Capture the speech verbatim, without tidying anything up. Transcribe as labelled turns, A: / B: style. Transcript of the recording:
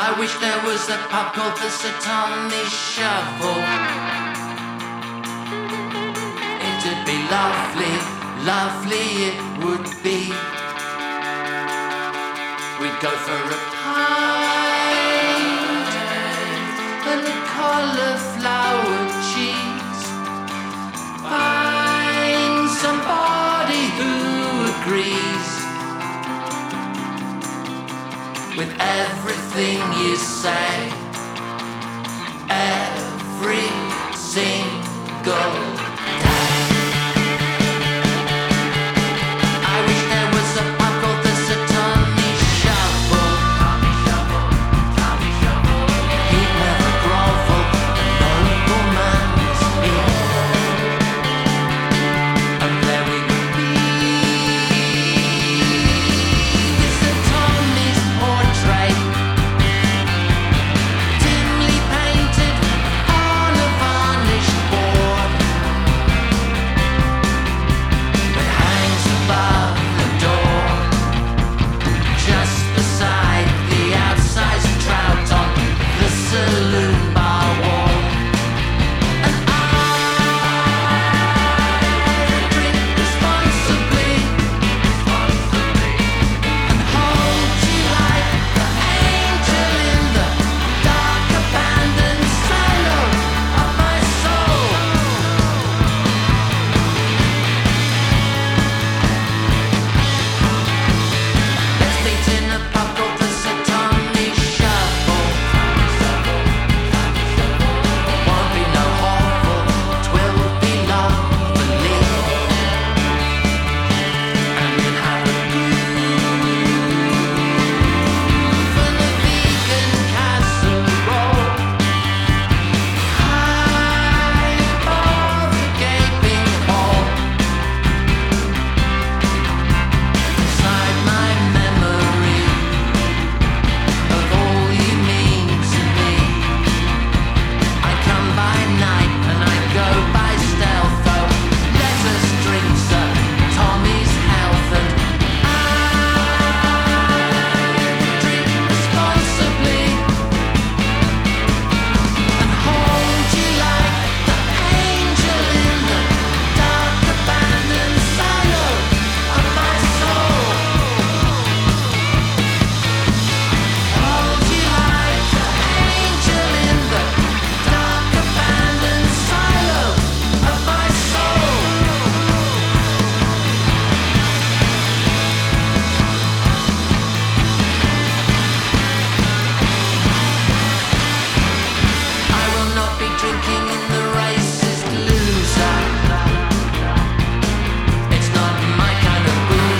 A: I wish there was a pub called the Satani Shovel. It'd be lovely, lovely it would be. We'd go for a pint and a cauliflower cheese. Find somebody who agrees with everything you say, every single